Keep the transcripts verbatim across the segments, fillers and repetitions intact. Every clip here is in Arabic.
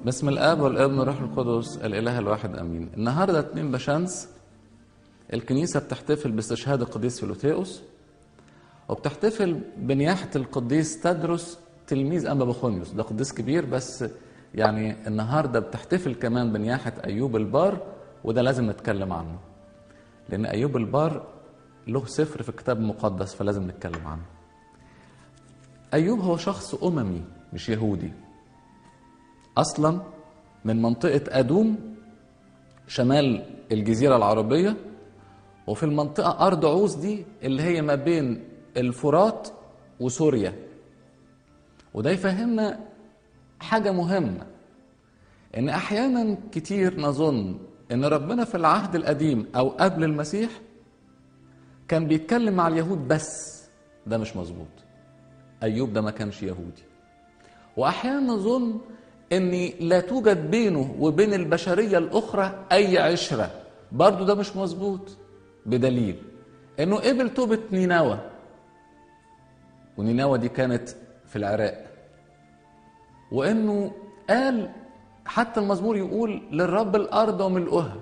باسم الاب والابن والروح القدس الاله الواحد امين. النهارده اتنين بشمس الكنيسه بتحتفل باستشهاد القديس فيلوثيوس، وبتحتفل بنياحه القديس تدرس تلميذ انبا بخونيوس. ده قديس كبير، بس يعني النهارده بتحتفل كمان بنياحه ايوب البار، وده لازم نتكلم عنه لان ايوب البار له سفر في الكتاب المقدس، فلازم نتكلم عنه. ايوب هو شخص اممي مش يهودي، اصلا من منطقه ادوم شمال الجزيره العربيه، وفي المنطقه ارض عوز دي اللي هي ما بين الفرات وسوريا. وده يفهمنا حاجه مهمه، ان احيانا كتير نظن ان ربنا في العهد القديم او قبل المسيح كان بيتكلم مع اليهود بس. ده مش مظبوط. ايوب ده ما كانش يهودي. واحيانا نظن ان لا توجد بينه وبين البشريه الاخرى اي عشره. برضو ده مش مظبوط، بدليل انه قبل توبه نينوى، ونينوى دي كانت في العراق، وانه قال حتى المزمور يقول للرب الارض وملؤها.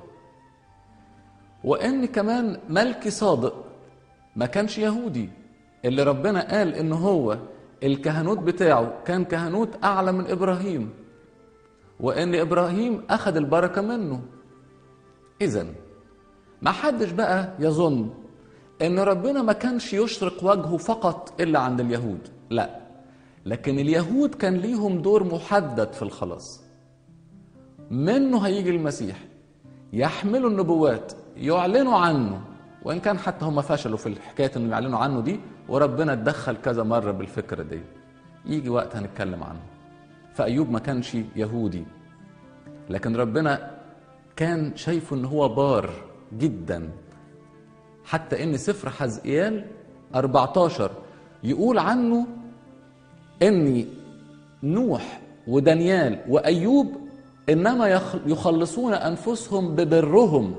وان كمان ملكي صادق ما كانش يهودي، اللي ربنا قال ان هو الكهنوت بتاعه كان كهنوت اعلى من ابراهيم، وان ابراهيم اخذ البركه منه. اذن ما حدش بقى يظن ان ربنا ما كانش يشرق وجهه فقط الا عند اليهود، لا، لكن اليهود كان ليهم دور محدد في الخلاص. منه هيجي المسيح، يحملوا النبوات، يعلنوا عنه، وان كان حتى هم فشلوا في الحكايه انه يعلنوا عنه دي، وربنا اتدخل كذا مره بالفكره دي، يجي وقت هنتكلم عنه. فايوب ما كانش يهودي، لكن ربنا كان شايفه ان هو بار جدا، حتى ان سفر حزقيال أربعتاشر يقول عنه ان نوح ودانيال وايوب انما يخلصون انفسهم ببرهم.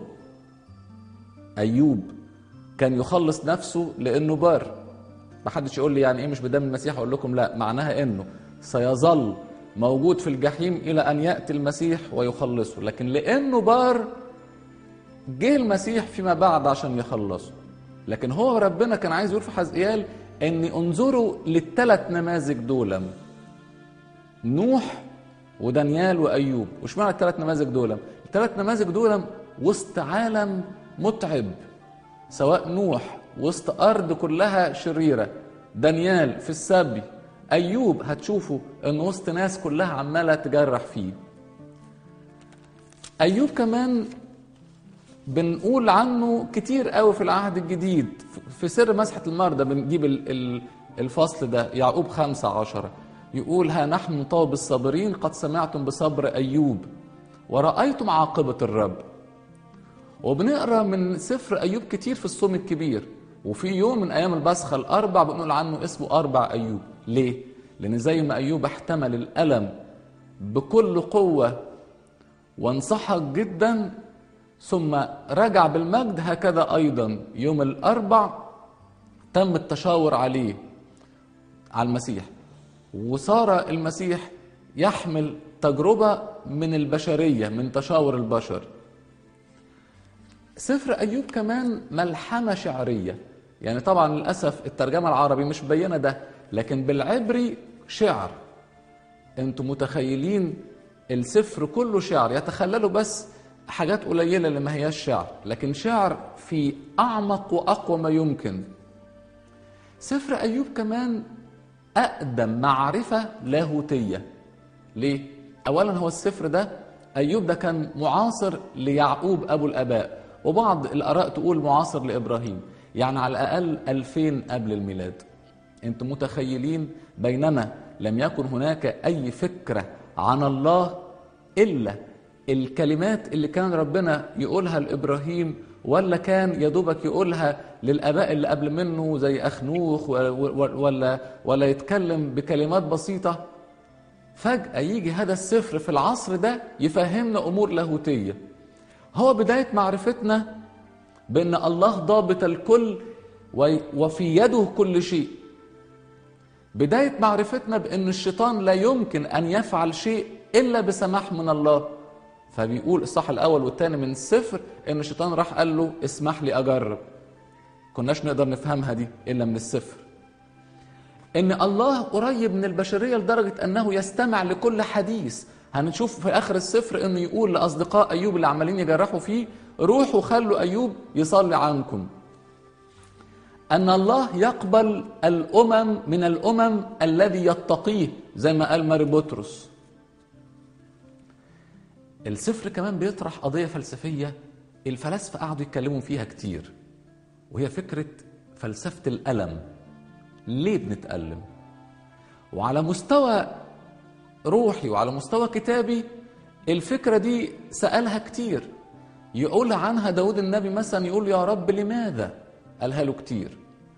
ايوب كان يخلص نفسه لانه بار. ما حدش يقول لي يعني ايه مش بدم المسيح، اقول لكم لا، معناها انه سيظل موجود في الجحيم الى ان ياتي المسيح ويخلصه، لكن لانه بار جه المسيح فيما بعد عشان يخلصه. لكن هو ربنا كان عايز يقول في حزقيال ان انظروا للثلاث نماذج دول، نوح ودانيال وايوب. وش معنى الثلاث نماذج دول؟ الثلاث نماذج دول وسط عالم متعب، سواء نوح وسط ارض كلها شريره، دانيال في السبي، ايوب هتشوفوا ان وسط ناس كلها عماله تجرح فيه. ايوب كمان بنقول عنه كتير قوي في العهد الجديد. في سر مسحة المرضى بنجيب الفصل ده، يعقوب خمسة عشرة يقول ها نحن نطوب الصابرين قد سمعتم بصبر أيوب ورأيتم عاقبة الرب. وبنقرأ من سفر أيوب كتير في الصوم الكبير، وفي يوم من أيام البسخة الأربع بنقول عنه اسمه أربع أيوب. ليه؟ لأن زي ما أيوب احتمل الألم بكل قوة وانصحك جدا ثم رجع بالمجد، هكذا أيضا يوم الأربع تم التشاور عليه على المسيح، وصار المسيح يحمل تجربة من البشرية، من تشاور البشر. سفر أيوب كمان ملحمة شعرية، يعني طبعا للأسف الترجمة العربي مش بينة ده، لكن بالعبري شعر. انتم متخيلين السفر كله شعر، يتخللوا بس حاجات قليلة اللي ما هياش شعر، لكن شعر في أعمق وأقوى ما يمكن. سفر أيوب كمان أقدم معرفة لاهوتية. ليه؟ أولا هو السفر ده أيوب ده كان معاصر ليعقوب أبو الآباء، وبعض الآراء تقول معاصر لإبراهيم، يعني على الأقل ألفين قبل الميلاد. أنتم متخيلين؟ بينما لم يكن هناك أي فكرة عن الله إلا الكلمات اللي كان ربنا يقولها لإبراهيم، ولا كان يدوبك يقولها للآباء اللي قبل منه زي أخنوخ، ولا, ولا يتكلم بكلمات بسيطة. فجأة يجي هذا السفر في العصر ده يفهمنا أمور لاهوتية. هو بداية معرفتنا بأن الله ضابط الكل وفي يده كل شيء. بداية معرفتنا بأن الشيطان لا يمكن أن يفعل شيء إلا بسماح من الله. فبيقول الصح الأول والثاني من السفر إن الشيطان راح قال له اسمح لي أجرب. كناش نقدر نفهمها دي إلا من السفر. إن الله قريب من البشرية لدرجة أنه يستمع لكل حديث. هنشوف في آخر السفر إنه يقول لأصدقاء أيوب اللي عمالين يجرحوا فيه روحوا خلوا أيوب يصلي عنكم. أن الله يقبل الأمم من الأمم الذي يتقيه زي ما قال ماري بطرس. السفر كمان بيطرح قضية فلسفية الفلاسفة قعدوا يتكلموا فيها كتير، وهي فكرة فلسفة الألم. ليه بنتألم؟ وعلى مستوى روحي وعلى مستوى كتابي الفكرة دي سألها كتير. يقول عنها داود النبي مثلا، يقول يا رب لماذا؟ قالها له كتير.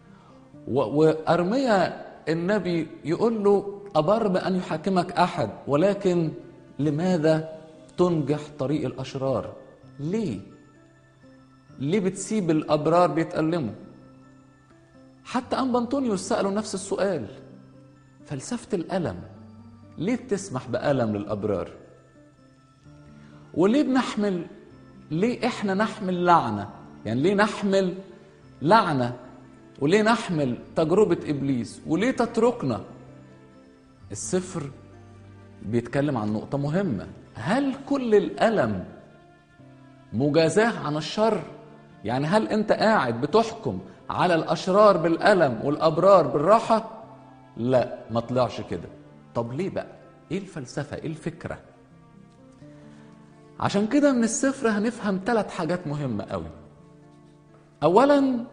وأرميا النبي يقول له أبر بأن يحاكمك أحد، ولكن لماذا تنجح طريق الأشرار؟ ليه؟ ليه بتسيب الأبرار بيتألموا؟ حتى أنبا أنطونيوس سألوا نفس السؤال. فلسفة الألم، ليه بتسمح بألم للأبرار؟ وليه بنحمل، ليه إحنا نحمل لعنة؟ يعني ليه نحمل لعنة؟ وليه نحمل تجربة إبليس؟ وليه تتركنا؟ السفر بيتكلم عن نقطة مهمة. هل كل الألم مجازاه عن الشر؟ يعني هل أنت قاعد بتحكم على الأشرار بالألم والأبرار بالراحة؟ لا، ما طلعش كده. طب ليه بقى؟ إيه الفلسفة؟ إيه الفكرة؟ عشان كده من السفر هنفهم ثلاث حاجات مهمة قوي. أولا،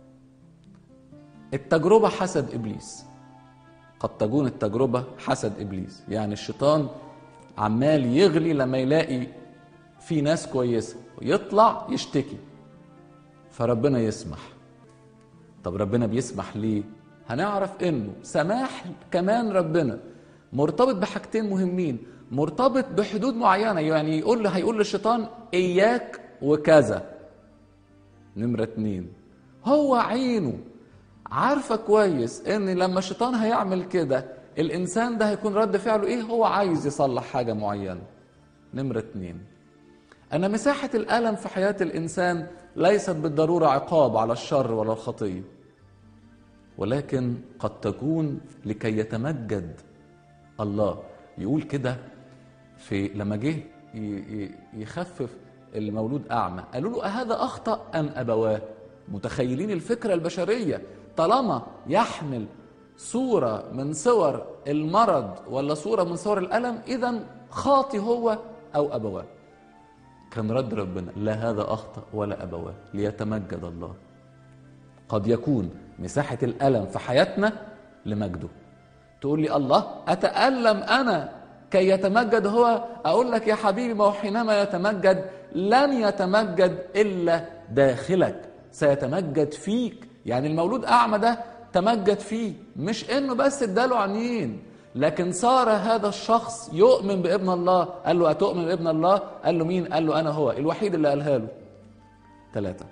التجربة حسد إبليس. قد تكون التجربة حسد إبليس، يعني الشيطان عمال يغلي لما يلاقي في ناس كويسة ويطلع يشتكي، فربنا يسمح. طب ربنا بيسمح ليه؟ هنعرف إنه سماح كمان ربنا مرتبط بحاجتين مهمين، مرتبط بحدود معينة. يعني يقول له هيقول للشيطان إياك وكذا. نمرة اتنين، هو عينه عارفة كويس ان لما الشيطان هيعمل كده الانسان ده هيكون رد فعله ايه، هو عايز يصلح حاجة معينة. نمرة اتنين، ان مساحة الألم في حياة الانسان ليست بالضرورة عقاب على الشر ولا الخطية، ولكن قد تكون لكي يتمجد الله. يقول كده في لما جه يخفف المولود أعمى، قالوا له أهذا أخطأ أم أبواه؟ متخيلين الفكرة البشرية، طالما يحمل صورة من صور المرض ولا صورة من صور الألم إذن خاطي هو أو أبواه. كان رد ربنا لا هذا أخطأ ولا أبواه ليتمجد الله. قد يكون مساحة الألم في حياتنا لمجده. تقول لي الله أتألم أنا كي يتمجد هو؟ أقول لك يا حبيبي، ما هو حينما يتمجد لن يتمجد إلا داخلك، سيتمجد فيك. يعني المولود أعمى ده تمجد فيه، مش إنه بس اداله عينين، لكن صار هذا الشخص يؤمن بابن الله. قال له أتؤمن بابن الله؟ قال له مين؟ قال له أنا هو، الوحيد اللي قالها له. ثلاثة،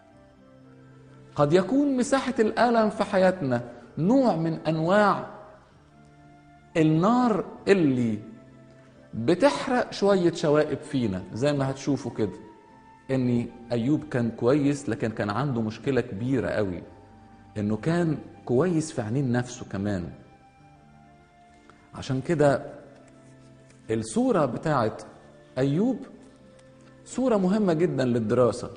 قد يكون مساحة الألم في حياتنا نوع من أنواع النار اللي بتحرق شوية شوائب فينا، زي ما هتشوفوا كده ان ايوب كان كويس لكن كان عنده مشكلة كبيرة قوي، انه كان كويس في عينين نفسه كمان. عشان كده الصورة بتاعت ايوب صورة مهمة جدا للدراسة.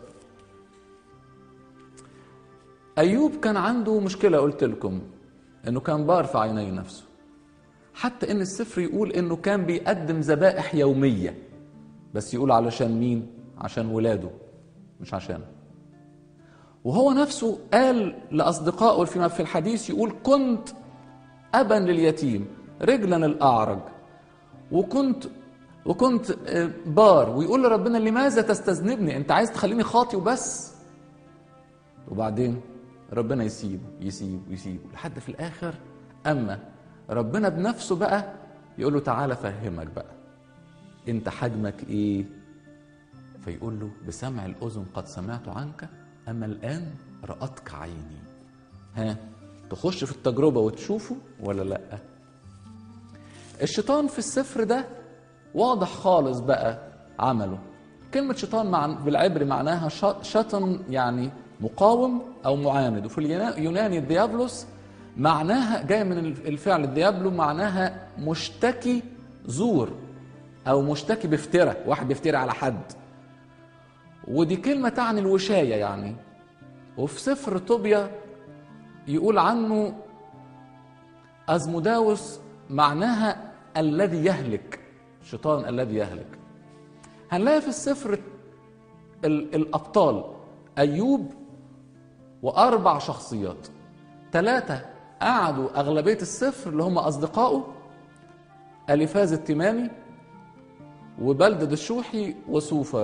ايوب كان عنده مشكلة، قلت لكم انه كان بار في عيني نفسه، حتى ان السفر يقول انه كان بيقدم ذبائح يومية، بس يقول علشان مين؟ عشان ولاده، مش عشانه. وهو نفسه قال لأصدقائه فيما في الحديث، يقول كنت أبا لليتيم رجلا الأعرج، وكنت وكنت بار. ويقول لربنا لماذا تستذنبني؟ انت عايز تخليني خاطي وبس؟ وبعدين ربنا يسيب يسيب يسيب لحد في الآخر أما ربنا بنفسه بقى يقول له تعالى فهمك بقى انت حجمك ايه. فيقول له بسمع الأذن قد سمعت عنك، أما الآن رأتك عيني. ها، تخش في التجربة وتشوفه ولا لأ؟ الشيطان في السفر ده واضح خالص بقى عمله. كلمة شيطان مع بالعبري معناها شطن، يعني مقاوم أو معاند، وفي اليوناني الديابلوس معناها جاي من الفعل الديابلو، معناها مشتكي زور أو مشتكي بافتراء، واحد بيفتري على حد، ودي كلمة تعني الوشاية يعني. وفي سفر طوبيا يقول عنه أزموداوس معناها الذي يهلك، شيطان الذي يهلك. هنلاقي في السفر الأبطال أيوب وأربع شخصيات، ثلاثة قعدوا أغلبية السفر اللي هم أصدقائه، أليفاز التيماني وبلدد الشوحي وسوفر.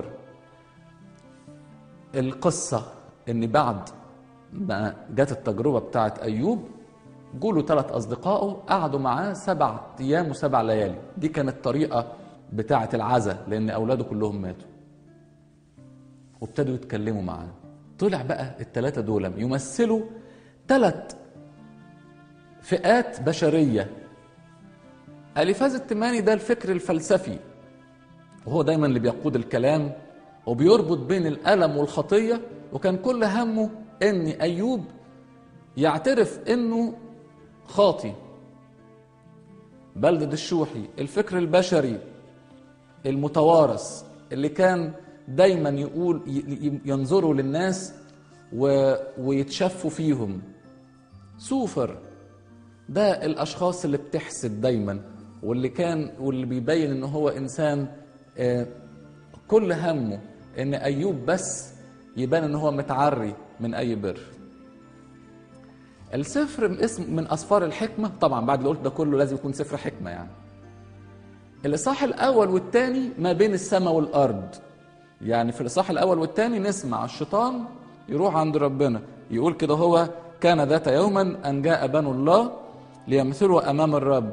القصة إن بعد ما جت التجربة بتاعت أيوب جوله ثلاث أصدقائه قعدوا معاه سبع أيام وسبع ليالي. دي كانت طريقة بتاعت العزاء لأن أولاده كلهم ماتوا، وابتدوا يتكلموا معاه. طلع بقى الثلاثة دول يمثلوا ثلاث فئات بشرية. أليفاز التيماني ده الفكر الفلسفي، وهو دايما اللي بيقود الكلام وبيربط بين الألم والخطية، وكان كل همه ان أيوب يعترف انه خاطي. بلدد الشوحي الفكر البشري المتوارث اللي كان دايما يقول ينظروا للناس ويتشفوا فيهم. سوفر ده الاشخاص اللي بتحسد دايما، واللي كان واللي بيبين ان هو انسان كل همه ان ايوب بس يبان ان هو متعري من اي بر. السفر من اسم من اسفار الحكمه، طبعا بعد اللي قلت ده كله لازم يكون سفر حكمه يعني. الاصحاح الاول والثاني ما بين السماء والارض، يعني في الاصحاح الاول والثاني نسمع الشيطان يروح عند ربنا يقول كده: هو كان ذات يوما ان جاء بنو الله ليمثلوا امام الرب،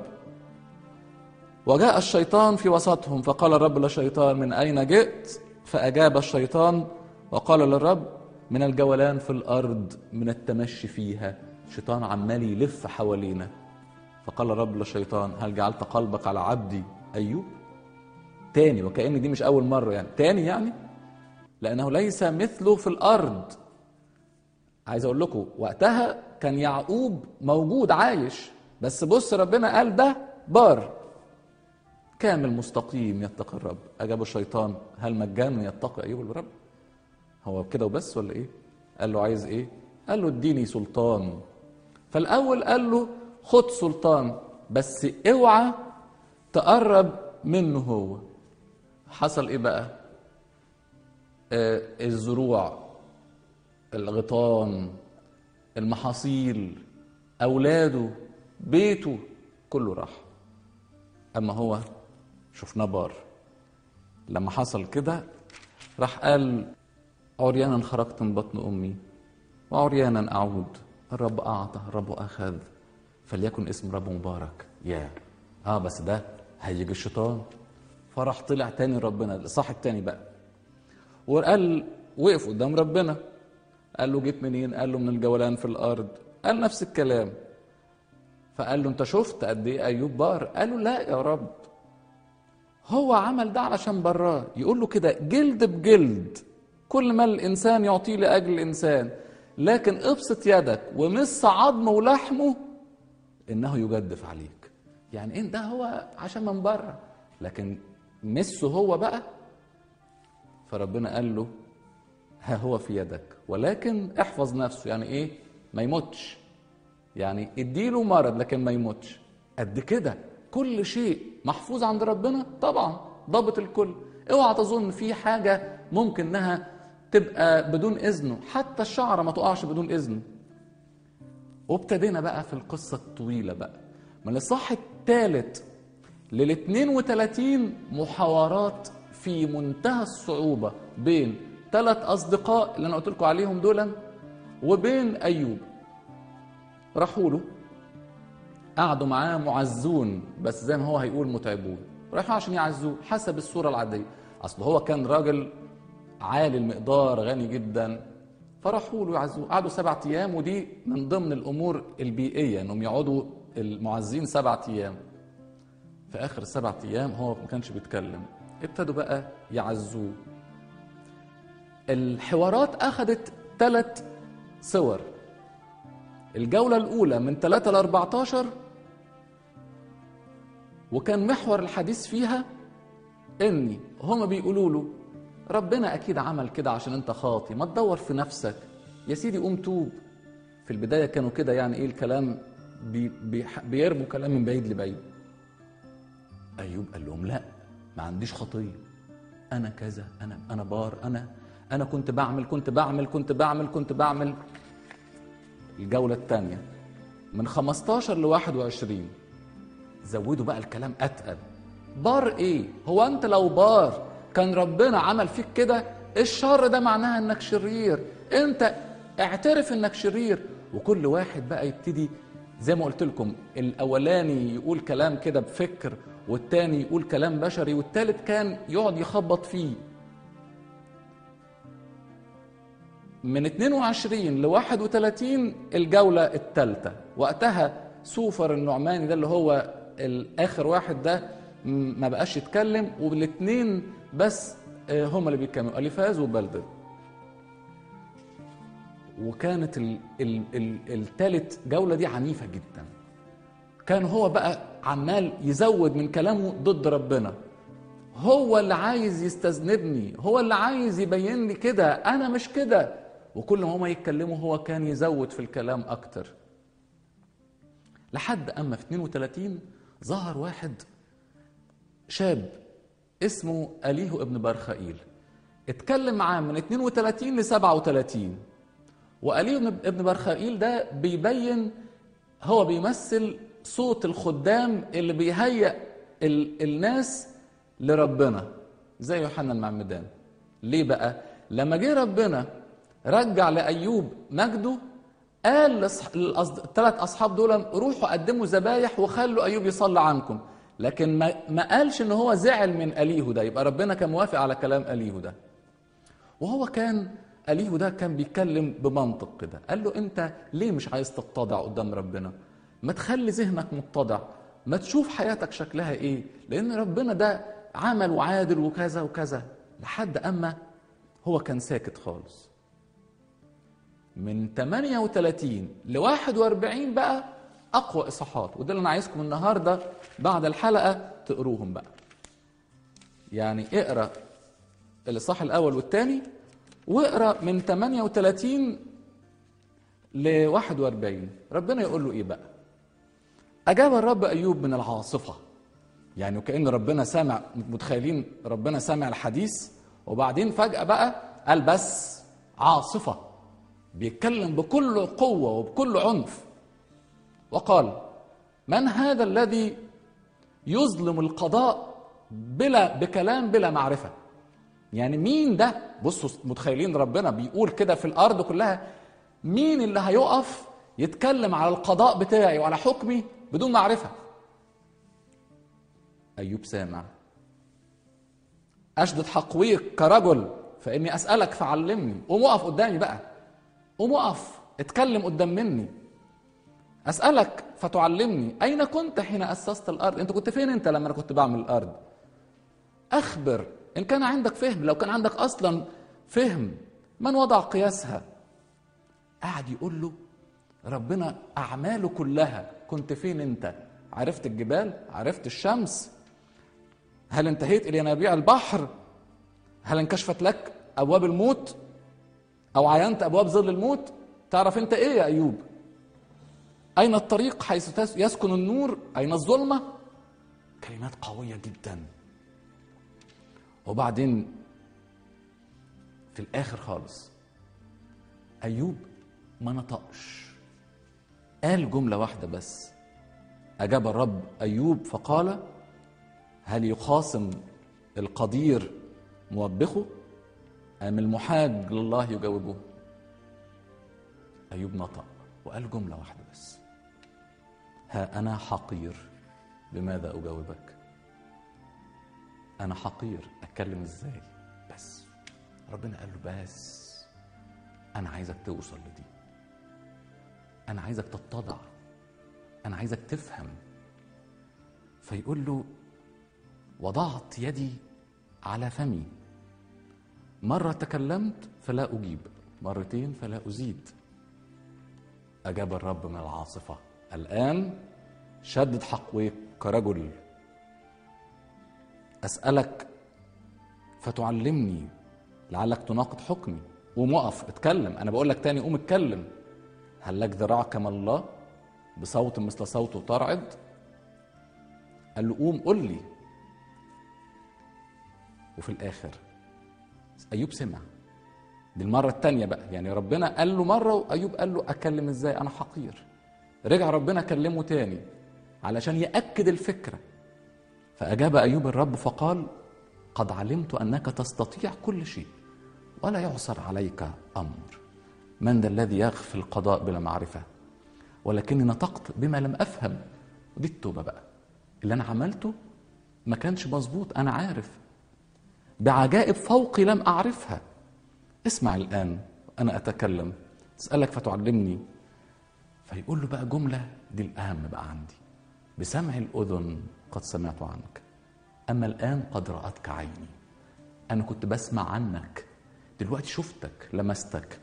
وجاء الشيطان في وسطهم، فقال الرب للشيطان: من اين جئت؟ فاجاب الشيطان وقال للرب: من الجولان في الارض، من التمشي فيها. الشيطان عمال يلف حوالينا. فقال الرب للشيطان: هل جعلت قلبك على عبدي ايوب؟ تاني، وكأن دي مش اول مره يعني، تاني يعني لانه ليس مثله في الارض. عايز اقول لكم وقتها كان يعقوب موجود عايش، بس بص ربنا قال ده بار كامل مستقيم يتقي الرب. اجاب الشيطان: هل مجان يتقي ايوب الرب؟ هو كده وبس ولا ايه؟ قال له: عايز ايه؟ قال له: اديني سلطان. فالاول قال له: خد سلطان بس اوعى تقرب منه. هو حصل ايه بقى؟ آه الزروع، الغيطان، المحاصيل، اولاده، بيته، كله راح. اما هو شفناه بار. لما حصل كده راح قال: عريانا خرجت من بطن امي وعريانا اعود، الرب اعطى الرب اخذ، فليكن اسم رب مبارك. يا اه بس ده هيجي الشيطان. فراح طلع تاني ربنا صح التاني بقى، وقال وقف قدام ربنا قال له: جيت منين؟ قال له: من الجولان في الارض. قال نفس الكلام. فقال له: انت شفت قد ايه ايوب بار؟ قال له: لا يا رب، هو عمل ده علشان براه. يقول له كده: جلد بجلد، كل ما الانسان يعطيه لاجل الانسان، لكن ابسط يدك ومس عظمه ولحمه انه يجدف عليك. يعني ان ده هو عشان من بره، لكن مسه هو بقى. فربنا قال له: ها هو في يدك، ولكن احفظ نفسه. يعني ايه؟ ما يموتش، يعني اديله مرض لكن ما يموتش. قد كده كل شيء محفوظ عند ربنا، طبعا ضابط الكل. اوعى تظن في حاجه ممكن انها تبقى بدون اذنه، حتى الشعره ما تقعش بدون اذنه. وابتدينا بقى في القصه الطويله بقى من الصح الثالث لل اثنين وثلاثين، محاورات في منتهى الصعوبه بين ثلاث اصدقاء اللي انا قلت لكم عليهم دول وبين ايوب. راحوا له قعدوا معاه معزون، بس زي ما هو هيقول متعبون. راحوا عشان يعزوه حسب الصوره العاديه، اصل هو كان راجل عالي المقدار غني جدا. فراحوا له يعزوه، قعدوا سبعة ايام، ودي من ضمن الامور البيئيه انهم يقعدوا المعزين سبعة ايام. في آخر السبع أيام هو ما كانش بيتكلم. ابتدوا بقى يعزوه. الحوارات أخذت ثلاث صور. الجولة الأولى من ثلاثة ل أربعتاشر، وكان محور الحديث فيها إني هما بيقولوا له ربنا أكيد عمل كده عشان أنت خاطي، ما تدور في نفسك يا سيدي، قوم توب. في البداية كانوا كده يعني إيه الكلام، بي بي بيرموا كلام من بعيد لبعيد. أيوب قال لهم لا، ما عنديش خطية، أنا كذا، أنا أنا بار، أنا أنا كنت بعمل كنت بعمل كنت بعمل كنت بعمل. الجولة الثانية من خمستاشر ل واحد وعشرين زودوا بقى الكلام أتقل. بار إيه؟ هو أنت لو بار كان ربنا عمل فيك كده؟ الشر ده معناها إنك شرير، أنت اعترف إنك شرير. وكل واحد بقى يبتدي زي ما قلت لكم، الأولاني يقول كلام كده بفكر، والتاني يقول كلام بشري، والتالت كان يقعد يخبط فيه. من اتنين وعشرين ل واحد وتلاتين الجولة الثالثة، وقتها سوفر النعماني ده اللي هو الآخر واحد ده ما بقاش يتكلم، والاثنين بس هم اللي بيتكلموا، أليفاز وبلدد. وكانت الثالث جولة دي عنيفة جدا. كان هو بقى عمال يزود من كلامه ضد ربنا، هو اللي عايز يستذنبني، هو اللي عايز يبين لي كده، أنا مش كده. وكل ما هما يتكلموا هو كان يزود في الكلام أكتر، لحد أما في اتنين وتلاتين ظهر واحد شاب اسمه أليه ابن برخائيل. اتكلم معاه من اتنين وتلاتين ل سبعة وتلاتين. وأليه ابن برخائيل ده بيبين، هو بيمثل صوت الخدام اللي بيهيئ الناس لربنا زي يوحنا المعمدان. ليه بقى؟ لما جه ربنا رجع لأيوب مجده، قال للثلاث أصحاب دول روحوا قدموا ذبايح وخلوا أيوب يصلي عنكم. لكن ما قالش إن هو زعل من أليه ده، يبقى ربنا كان موافق على كلام أليه ده. وهو كان أليه ده كان بيتكلم بمنطق كده، قال له أنت ليه مش عايز تتضع قدام ربنا؟ ما تخلي ذهنك متضع، ما تشوف حياتك شكلها إيه، لأن ربنا ده عمل وعادل وكذا وكذا. لحد أما هو كان ساكت خالص. من تمانية وتلاتين ل واحد وأربعين بقى أقوى إصحاحات، وده اللي أنا عايزكم النهاردة بعد الحلقة تقروهم بقى. يعني اقرأ الإصحاح الأول والثاني، واقرأ من تمانية وتلاتين ل واحد وأربعين. ربنا يقول له إيه بقى؟ أجاب الرب أيوب من العاصفة. يعني وكأن ربنا سامع، متخيلين ربنا سامع الحديث وبعدين فجأة بقى قال بس عاصفة، بيتكلم بكل قوة وبكل عنف. وقال من هذا الذي يظلم القضاء بلا بكلام بلا معرفة؟ يعني مين ده؟ بصوا متخيلين ربنا بيقول كده في الأرض كلها، مين اللي هيقف يتكلم على القضاء بتاعي وعلى حكمي بدون معرفة؟ أيوب سامع. أشدد حقويك كرجل فإني أسألك فعلمني. قوم وقف قدامي بقى، قوم وقف اتكلم قدام مني. أسألك فتعلمني، أين كنت حين أسست الأرض؟ أنت كنت فين أنت لما أنا كنت بعمل الأرض؟ أخبر إن كان عندك فهم، لو كان عندك أصلا فهم، من وضع قياسها؟ قاعد يقول له ربنا أعماله كلها، كنت فين أنت؟ عرفت الجبال؟ عرفت الشمس؟ هل انتهيت إلى ينابيع البحر؟ هل انكشفت لك أبواب الموت؟ أو عينت أبواب ظل الموت؟ تعرف أنت إيه يا أيوب؟ أين الطريق حيث يسكن النور؟ أين الظلمة؟ كلمات قوية جدا. وبعدين في الآخر خالص أيوب ما نطقش، قال جملة واحدة بس. أجاب الرب أيوب فقال هل يخاصم القدير موبخه أم المحاج لله يجاوبه؟ أيوب نطق وقال جملة واحدة بس، ها أنا حقير بماذا أجاوبك؟ أنا حقير، أتكلم إزاي؟ بس ربنا قال له بس أنا عايزك توصل لدي، أنا عايزك تتضع، أنا عايزك تفهم. فيقول له وضعت يدي على فمي، مرة تكلمت فلا أجيب، مرتين فلا أزيد. أجاب الرب من العاصفة: الآن شدد حقويك كرجل، أسألك فتعلمني لعلك تناقض حكمي. قوم وقف اتكلم، أنا بقول لك تاني قوم اتكلم. هل لك ذراع كما الله بصوت مثل صوته ترعد؟ قال له قوم قل لي. وفي الآخر أيوب سمع. دي المرة التانية بقى، يعني ربنا قال له مرة وأيوب قال له أكلم إزاي أنا حقير. رجع ربنا كلمه تاني علشان يأكد الفكرة. فأجاب أيوب الرب فقال: قد علمت أنك تستطيع كل شيء ولا يعصر عليك أمر. من ذا الذي يغفل القضاء بلا معرفة؟ ولكني نطقت بما لم أفهم. ودي التوبة بقى، اللي أنا عملته ما كانش مظبوط، أنا عارف، بعجائب فوقي لم أعرفها. اسمع الآن أنا أتكلم، أسألك فتعلمني. فيقول له بقى جملة دي الأهم بقى عندي: بسمع الأذن قد سمعت عنك، أما الآن قد رأتك عيني. أنا كنت بسمع عنك، دلوقتي شفتك لمستك.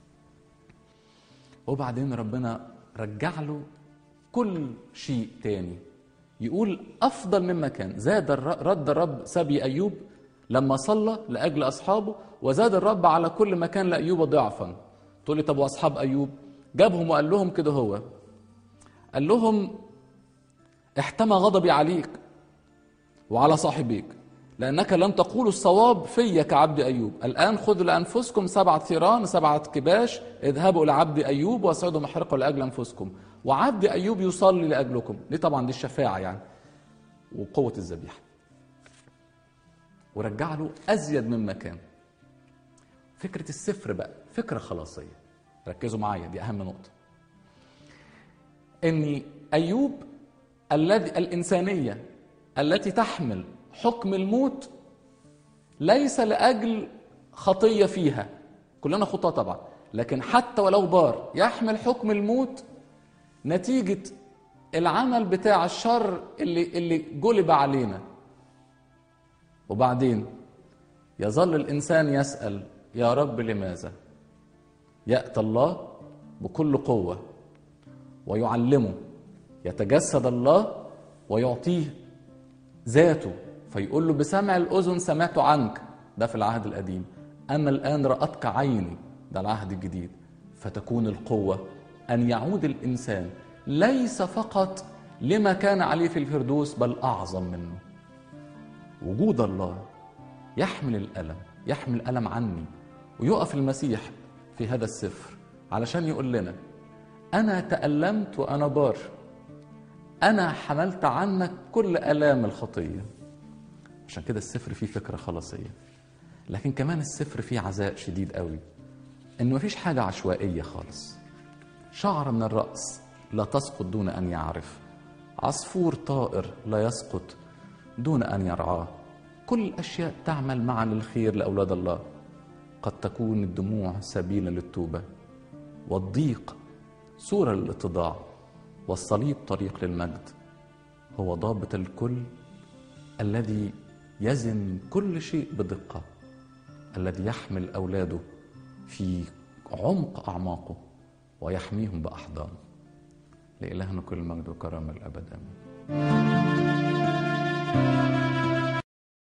وبعدين ربنا رجع له كل شيء تاني، يقول أفضل مما كان. زاد رد الرب سبي أيوب لما صلى لأجل أصحابه، وزاد الرب على كل ما كان لأيوب ضعفا. تقول لي طب وأصحاب أيوب؟ جابهم وقال لهم كده، هو قال لهم: احتمى غضبي عليك وعلى صاحبيك، لأنك لم تقولوا الصواب في كعبد أيوب. الآن خذوا لأنفسكم سبعة ثيران سبعة كباش، اذهبوا لعبد أيوب واصعدوا محرقه لأجل أنفسكم، وعبد أيوب يصلي لأجلكم. دي طبعا دي الشفاعة يعني وقوة الذبيحة. ورجع له أزيد مما كان. فكرة السفر بقى فكرة خلاصية، ركزوا معايا، دي أهم نقطة. إن أيوب الذي الإنسانية التي تحمل حكم الموت ليس لأجل خطية فيها، كلنا خطاة طبعا، لكن حتى ولو بار يحمل حكم الموت نتيجة العمل بتاع الشر اللي, اللي جلب علينا. وبعدين يظل الإنسان يسأل: يا رب لماذا؟ يأتي الله بكل قوة ويعلمه، يتجسد الله ويعطيه ذاته، فيقول له: بسمع الأذن سمعت عنك، ده في العهد القديم، أما الآن رأتك عيني، ده العهد الجديد. فتكون القوة أن يعود الإنسان ليس فقط لما كان عليه في الفردوس، بل أعظم منه. وجود الله يحمل الألم، يحمل الألم عني. ويقف المسيح في هذا السفر علشان يقول لنا: أنا تألمت وأنا بار، أنا حملت عنك كل آلام الخطية. عشان كده السفر فيه فكرة خلاصية، لكن كمان السفر فيه عزاء شديد قوي، إنه مفيش حاجة عشوائية خالص. شعر من الرأس لا تسقط دون أن يعرف، عصفور طائر لا يسقط دون أن يرعاه. كل الأشياء تعمل معا للخير لأولاد الله. قد تكون الدموع سبيلا للتوبة، والضيق صورة للاتضاع، والصليب طريق للمجد. هو ضابط الكل الذي يزن كل شيء بدقة، الذي يحمل أولاده في عمق أعماقه ويحميهم بأحضانه. لإلهنا كل المجد وكرامة الأبد آمين.